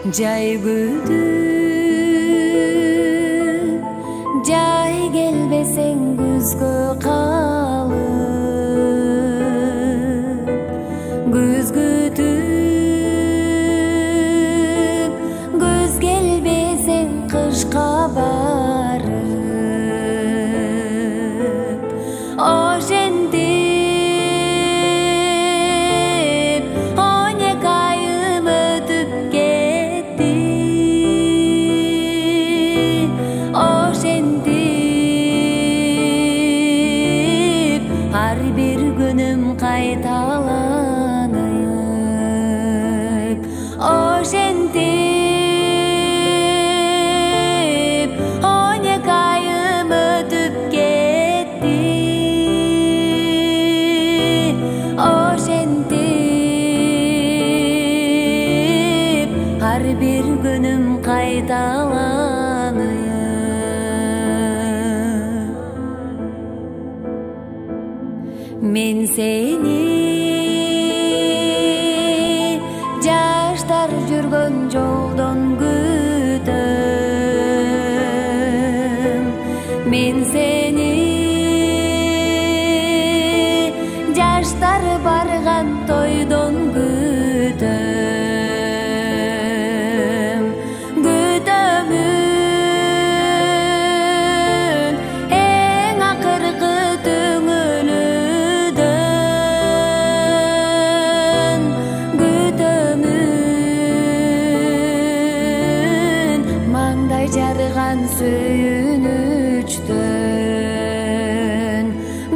Жай күтүп, жай келбесең күзгө калып, күз күтүп, күз келбесең кышка барып, ошентип 12 айым өтүп кетти, ошентип ар бир күнүм кайталанып, ошентип 12 айым өтүп кетти, ошентип ар бир күнүм кайталанып. Мен сени жаштар жүргөн жолдон күтөм, мен сени жаштар барган тойдон күтөм, күтөмүн эң акыркы түңүлүдөн, күтөмүн маңдай жарган сүйүнүчтөн,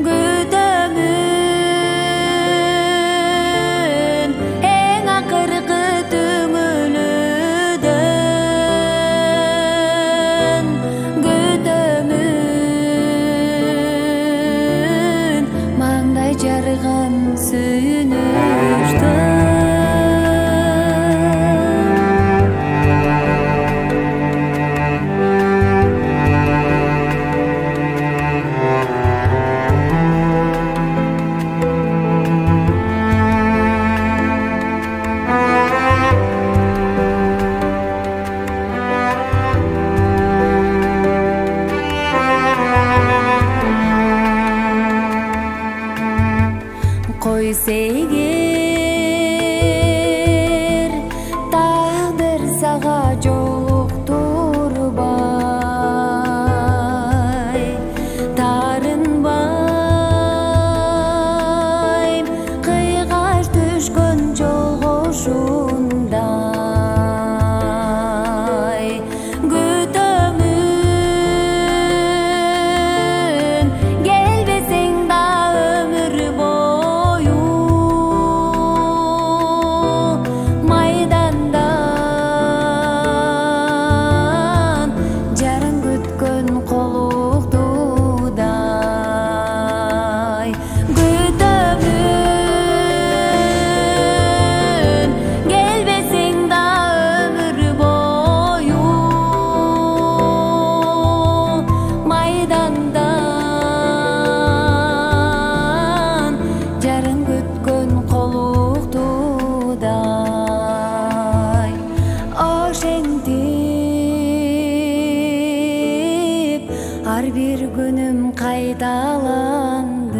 күтөмүн эң акыркы түңүлүдөн, күтөмүн маңдай жарган сүйүнүчтөн. Койсо эгер тагдыр сага жолуктурбай, таарынбайм кыйгаш түшкөн жолгошундай, күтөмүн келбесең да өмүр бою, майдандан жарың күткөн колуктуудай, күтөмүн келбесең да өмүр бою, майдандан жарың күткөн колуктуудай, ошентип ар бир күнүм кайталанды.